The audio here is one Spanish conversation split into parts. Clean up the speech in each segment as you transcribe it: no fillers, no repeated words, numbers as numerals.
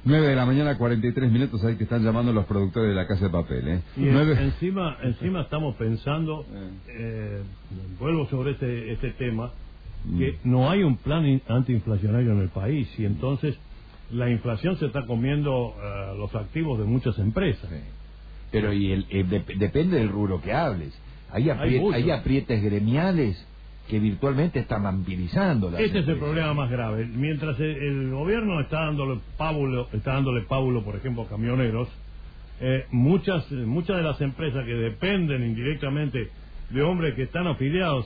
9 de la mañana, 43 minutos, ahí que están llamando los productores de La Casa de Papel, ¿eh? Y encima estamos pensando, vuelvo sobre este tema, que no hay un plan antiinflacionario en el país, y entonces la inflación se está comiendo los activos de muchas empresas. Sí. Pero depende del rubro que hables. Hay aprietes gremiales que virtualmente están vampirizando las Ese empresas. es el problema más grave. Mientras el gobierno está dándole pábulo, por ejemplo, a camioneros, muchas de las empresas que dependen indirectamente de hombres que están afiliados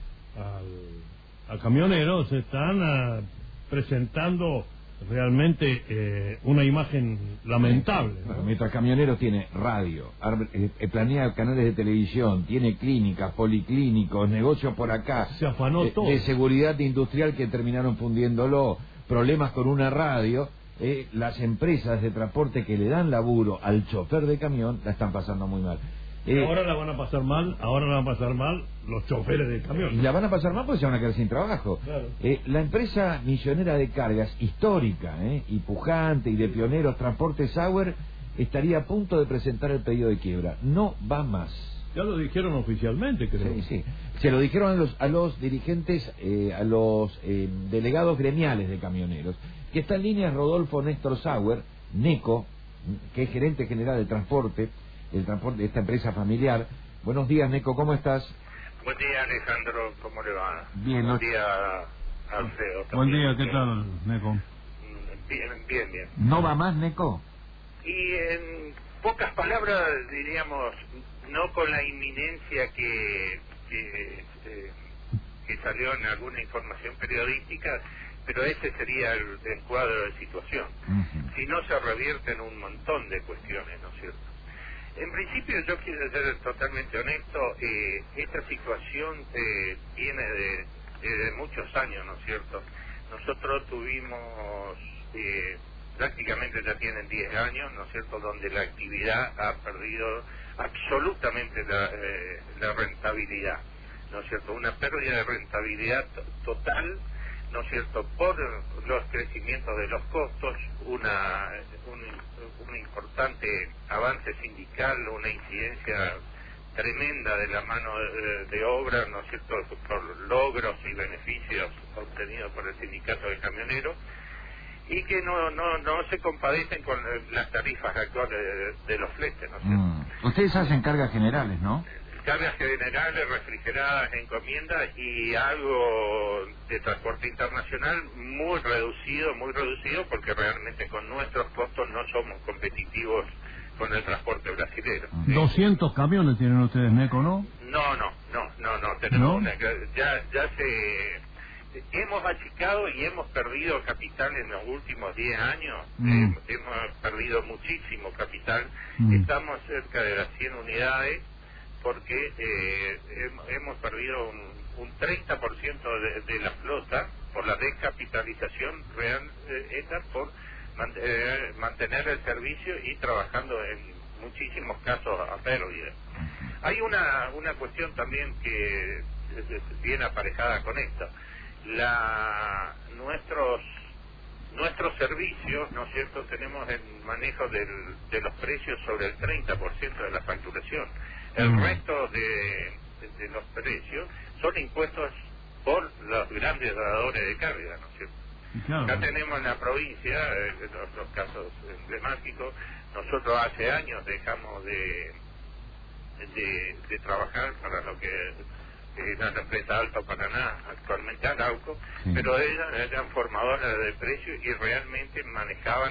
a camioneros están presentando realmente una imagen lamentable, ¿no? Bueno, mientras camionero tiene radio, planea canales de televisión, tiene clínicas, policlínicos, negocios por acá, se afanó todo de seguridad industrial que terminaron fundiéndolo, problemas con una radio, las empresas de transporte que le dan laburo al chofer de camión la están pasando muy mal. Ahora la van a pasar mal los choferes de camión. Y la van a pasar mal porque se van a quedar sin trabajo. Claro. La empresa millonera de cargas, histórica, y pujante y de pioneros, Transporte Sauer, estaría a punto de presentar el pedido de quiebra. No va más. Ya lo dijeron oficialmente, creo. Sí, sí. Se lo dijeron a los dirigentes, a los delegados gremiales de camioneros. Que está en línea Rodolfo Néstor Sauer, NECO, que es gerente general de transporte de esta empresa familiar. Buenos días, Neco, ¿cómo estás? Buen día, Alejandro, ¿cómo le va? Bien. Buen día, Alfredo. Buen también. día, ¿qué tal, Neco? Bien. ¿No va más, Neco? Y en pocas palabras diríamos, no con la inminencia que salió en alguna información periodística, pero ese sería el cuadro de situación. Si no, se revierten un montón de cuestiones, ¿no es cierto? En principio, yo quiero ser totalmente honesto, esta situación viene de muchos años, ¿no es cierto? Nosotros tuvimos, prácticamente ya tienen 10 años, ¿no es cierto?, donde la actividad ha perdido absolutamente la rentabilidad, ¿no es cierto? Una pérdida de rentabilidad total, ¿no es cierto?, por los crecimientos de los costos, un importante avance sindical, una incidencia tremenda de la mano de obra, ¿no es cierto?, por logros y beneficios obtenidos por el sindicato de camioneros, y que no se compadecen con las tarifas actuales de los fletes, ¿no es cierto? Ustedes hacen cargas generales, ¿no? Cargas generales, refrigeradas, encomiendas y algo de transporte internacional muy reducido, porque realmente con nuestros costos no somos competitivos con el transporte brasilero. 200 camiones tienen ustedes, Neco, ¿no? No, tenemos hemos achicado y hemos perdido capital en los últimos 10 años, hemos perdido muchísimo capital, estamos cerca de las 100 unidades, porque hemos perdido un 30% de la flota por la descapitalización real, por mantener el servicio y trabajando en muchísimos casos a pérdida. Hay una cuestión también que viene aparejada con esto. Nuestros servicios, ¿no es cierto?, tenemos el manejo de los precios sobre el 30% de la facturación. El resto de los precios son impuestos por los grandes dadores de carga, ¿no es cierto? Claro. Acá tenemos en la provincia, los casos emblemáticos, nosotros hace años dejamos de trabajar para lo que era la empresa Alto Paraná, actualmente Arauco, pero ellas eran formadoras de precios y realmente manejaban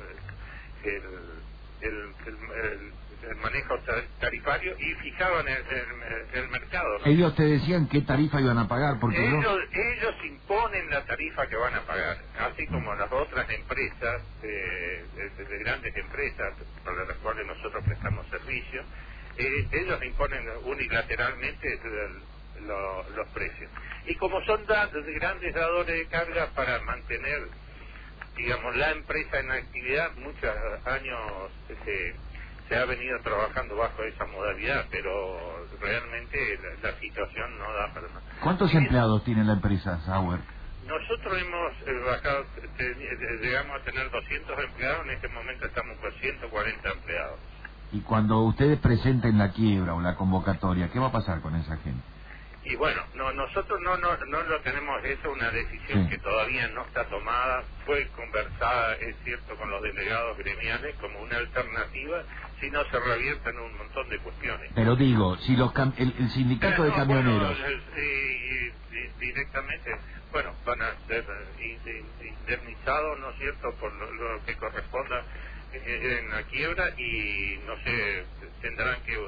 el manejo tarifario y fijaban el mercado, ¿no? Ellos te decían qué tarifa iban a pagar, porque ellos imponen la tarifa que van a pagar, así como las otras empresas, de grandes empresas para las cuales nosotros prestamos servicio, ellos imponen unilateralmente los precios. Y como son grandes dadores de carga para mantener, digamos, la empresa en actividad, muchos años se ha venido trabajando bajo esa modalidad, pero realmente la situación no da para más. ¿Cuántos empleados tiene la empresa Sauer? Nosotros hemos bajado, llegamos a tener 200 empleados, en este momento estamos con 140 empleados. Y cuando ustedes presenten la quiebra o la convocatoria, ¿qué va a pasar con esa gente? Y bueno, nosotros no lo tenemos, eso es una decisión que todavía no está tomada, fue conversada, es cierto, con los delegados gremiales como una alternativa, si no se revierten un montón de cuestiones. Pero digo, si el sindicato de camioneros... Directamente, bueno, van a ser indemnizados, ¿no es cierto?, por lo que corresponda en la quiebra y, no sé, tendrán que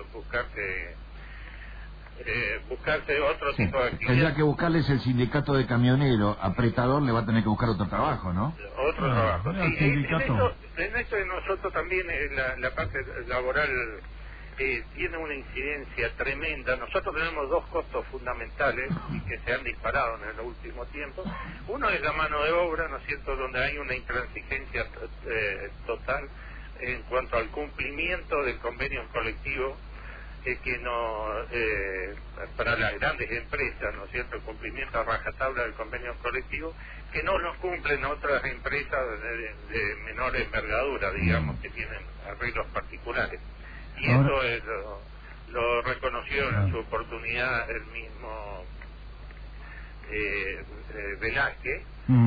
buscarse otro tipo de actividad. Tendrá que buscarles el sindicato de camioneros, apretador le va a tener que buscar otro trabajo, ¿no? Otro trabajo, sí. En esto de nosotros también, la parte laboral tiene una incidencia tremenda. Nosotros tenemos dos costos fundamentales y que se han disparado en el último tiempo. Uno es la mano de obra, ¿no es cierto?, donde hay una intransigencia total en cuanto al cumplimiento del convenio colectivo, que no, para las grandes empresas, ¿no es cierto?, el cumplimiento a rajatabla del convenio colectivo, que no lo cumplen otras empresas de menor envergadura, digamos, que tienen arreglos particulares. Y eso lo reconoció en su oportunidad el mismo Velázquez,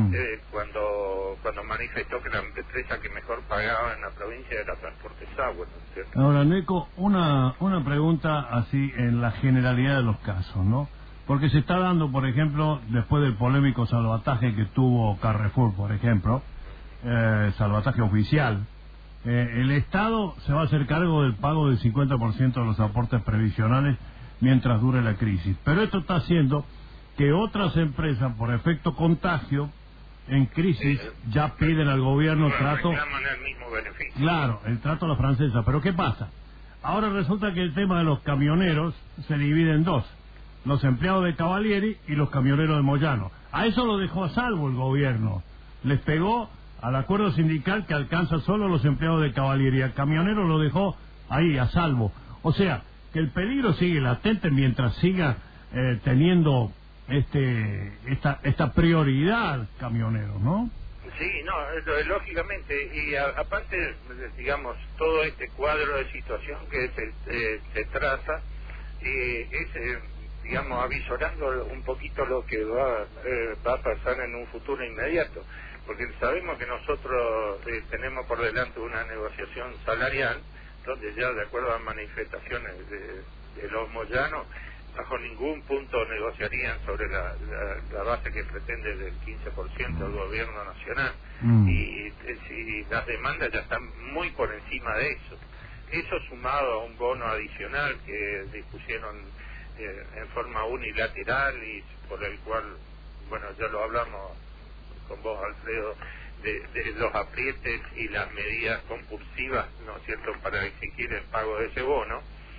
cuando manifestó que la empresa que mejor pagaba en la provincia era Transporte Sauer, ¿no es cierto? Ahora, Neco, una pregunta así en la generalidad de los casos, ¿no? Porque se está dando, por ejemplo, después del polémico salvataje que tuvo Carrefour, por ejemplo, salvataje oficial, el Estado se va a hacer cargo del pago del 50% de los aportes previsionales mientras dure la crisis. Pero esto está haciendo que otras empresas, por efecto contagio, en crisis, ya piden al gobierno trato... reclaman el mismo beneficio. Claro, el trato a la francesa. Pero ¿qué pasa? Ahora resulta que el tema de los camioneros se divide en dos: los empleados de Cavalieri y los camioneros de Moyano. A eso lo dejó a salvo el gobierno. Les pegó al acuerdo sindical que alcanza solo los empleados de Cavalieri. Al camionero lo dejó ahí, a salvo. O sea, que el peligro sigue latente mientras siga teniendo esta prioridad camioneros, ¿no? Sí, no, lógicamente. Y aparte, digamos, todo este cuadro de situación que se traza es, digamos, avisorando un poquito lo que va a pasar en un futuro inmediato. Porque sabemos que nosotros tenemos por delante una negociación salarial, donde ya, de acuerdo a manifestaciones de los moyanos, bajo ningún punto negociarían sobre la base que pretende del 15% del gobierno nacional. Y si las demandas ya están muy por encima de eso. Eso sumado a un bono adicional que dispusieron en forma unilateral y por el cual, bueno, ya lo hablamos con vos, Alfredo, de los aprietes y las medidas compulsivas, ¿no es cierto?, para exigir el pago de ese bono.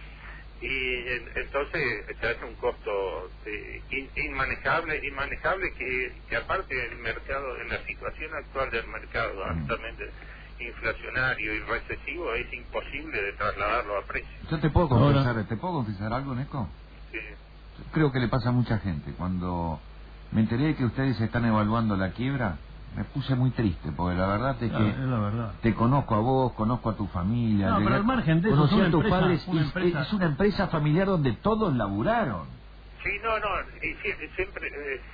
Y entonces se hace un costo inmanejable que aparte del mercado, en la situación actual del mercado altamente inflacionario y recesivo, es imposible de trasladarlo a precio. Yo ¿te puedo confesar algo, Neco? Sí. Creo que le pasa a mucha gente. Cuando me enteré de que ustedes están evaluando la quiebra, me puse muy triste, porque la verdad es que es la verdad. Te conozco a vos, conozco a tu familia. No, pero al margen de eso, conocí a tus padres, es una empresa familiar donde todos laburaron. Sí, y siempre...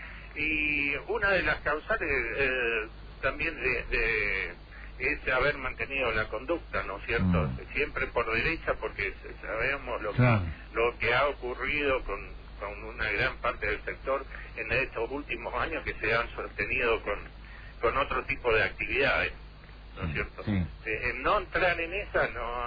y una de las causales también es haber mantenido la conducta, ¿no es cierto? Siempre por derecha, porque sabemos lo que ha ocurrido con una gran parte del sector en estos últimos años, que se han sostenido con otro tipo de actividades, ¿no es cierto? Sí. No entrar en esa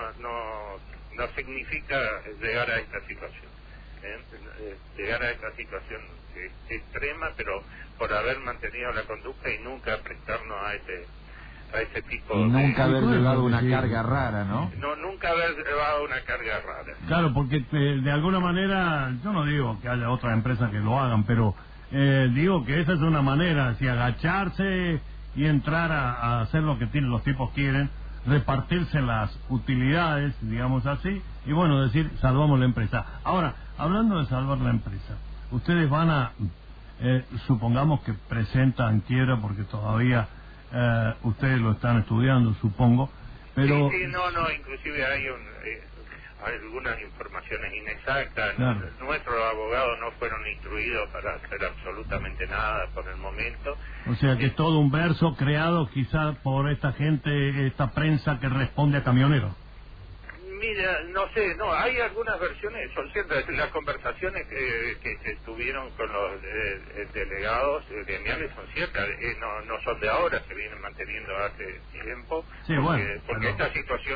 no significa llegar a esta situación, llegar a esta situación extrema, pero por haber mantenido la conducta y nunca prestarnos a ese tipo y nunca haber llevado una carga rara, ¿no? No, nunca haber llevado una carga rara. Claro, porque de alguna manera, yo no digo que haya otras empresas que lo hagan, pero digo que esa es una manera, así, agacharse y entrar a hacer lo que los tipos quieren, repartirse las utilidades, digamos así, y bueno, decir, salvamos la empresa. Ahora, hablando de salvar la empresa, ustedes van a supongamos que presentan quiebra porque todavía ustedes lo están estudiando, supongo, pero... Sí, no, inclusive hay algunas informaciones inexactas. Claro. Nuestros abogados no fueron instruidos para hacer absolutamente nada por el momento. O sea que es todo un verso creado quizás por esta gente, esta prensa que responde a camioneros. Mira, no sé, hay algunas versiones, son ciertas, las conversaciones que se tuvieron con los delegados gremiales son ciertas, no son de ahora, se vienen manteniendo hace tiempo, sí, porque esta situación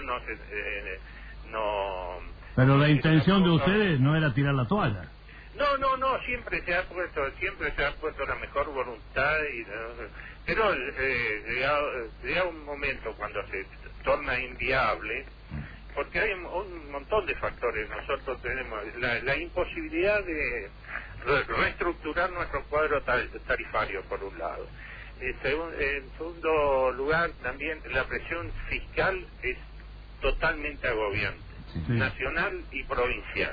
no... Pero la intención de ustedes no era tirar la toalla. No, siempre se ha puesto la mejor voluntad, pero llega un momento cuando se torna inviable, porque hay un montón de factores. Nosotros tenemos la imposibilidad de reestructurar nuestro cuadro tarifario, por un lado. En segundo lugar, también la presión fiscal es totalmente agobiante, nacional y provincial.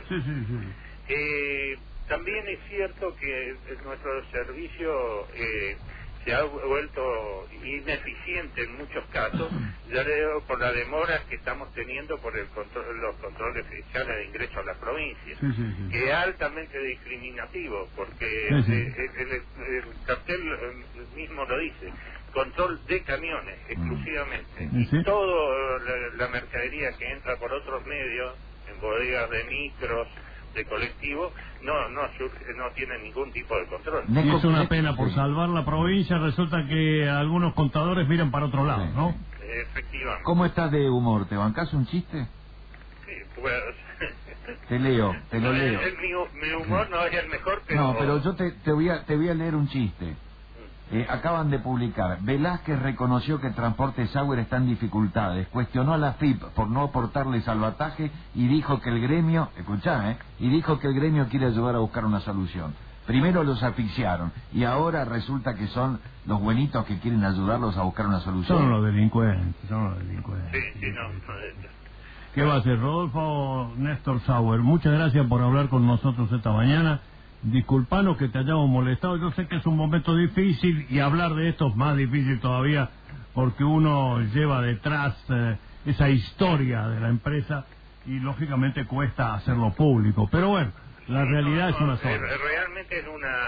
También es cierto que nuestro servicio se ha vuelto ineficiente en muchos casos, ya leo por la demora que estamos teniendo por los controles fiscales de ingreso a la provincia, que es altamente discriminativo, porque el cartel mismo lo dice, control de camiones exclusivamente, y toda la mercadería que entra por otros medios, en bodegas de micros, de colectivo, no tiene ningún tipo de control. Y es una pena, por salvar la provincia resulta que algunos contadores miran para otro lado, ¿no? Efectivamente. ¿Cómo estás de humor? ¿Te bancás un chiste? Sí, pues... te lo leo. Mi humor no es el mejor, pero... No, pero yo te voy a leer un chiste. Acaban de publicar. Velázquez reconoció que Transporte Sauer está en dificultades. Cuestionó a la FIP por no aportarle salvataje y dijo que el gremio, quiere ayudar a buscar una solución. Primero los asfixiaron y ahora resulta que son los buenitos que quieren ayudarlos a buscar una solución. Son los delincuentes. Sí, no. ¿Qué va a hacer? Rodolfo Néstor Sauer, muchas gracias por hablar con nosotros esta mañana. Disculpanos que te hayamos molestado, yo sé que es un momento difícil y hablar de esto es más difícil todavía porque uno lleva detrás esa historia de la empresa y lógicamente cuesta hacerlo público, pero bueno, la realidad es una sola. Realmente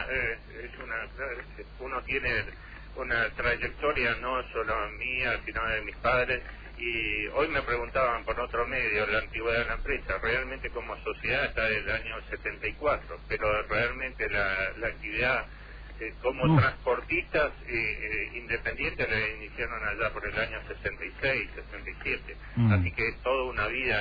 uno tiene una trayectoria no solo mía, sino de mis padres. Y hoy me preguntaban por otro medio la antigüedad de la empresa. Realmente como sociedad está del año 74, pero realmente la actividad como transportistas independientes la iniciaron allá por el año 66, 67. Así que es toda una vida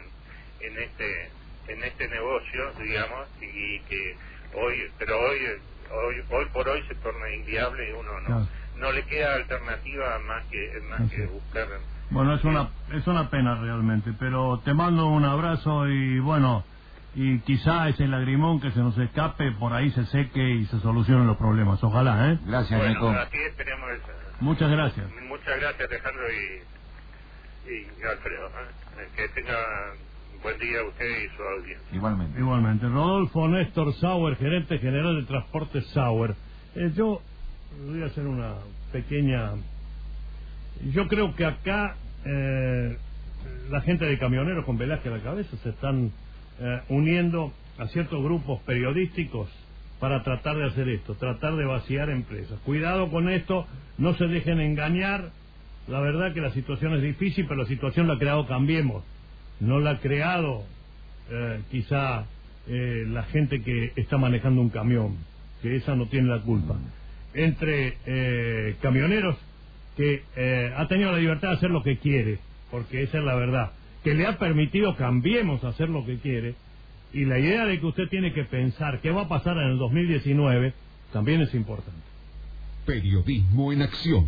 en este negocio, digamos, y que hoy por hoy se torna inviable y uno no le queda alternativa más que buscar. Bueno, es una pena realmente, pero te mando un abrazo y bueno, y quizá ese lagrimón que se nos escape por ahí se seque y se solucionen los problemas. Ojalá, ¿eh? Gracias, Nico. Así esperemos eso. Muchas gracias. Muchas gracias, Alejandro y Alfredo. Que tenga buen día usted y su audiencia. Igualmente. Rodolfo Néstor Sauer, gerente general de Transporte Sauer. Yo voy a hacer una pequeña... Yo creo que acá la gente de camioneros con Velázquez a la cabeza se están uniendo a ciertos grupos periodísticos para tratar de hacer esto, tratar de vaciar empresas. Cuidado con esto, no se dejen engañar. La verdad que la situación es difícil, pero la situación la ha creado Cambiemos. No la ha creado quizá la gente que está manejando un camión, que esa no tiene la culpa. Entre camioneros que ha tenido la libertad de hacer lo que quiere, porque esa es la verdad, que le ha permitido Cambiemos hacer lo que quiere, y la idea de que usted tiene que pensar qué va a pasar en el 2019 también es importante. Periodismo en acción.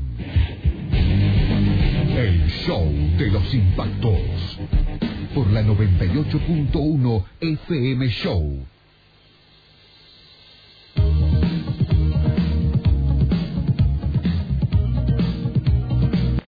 El show de los impactos. Por la 98.1 FM Show.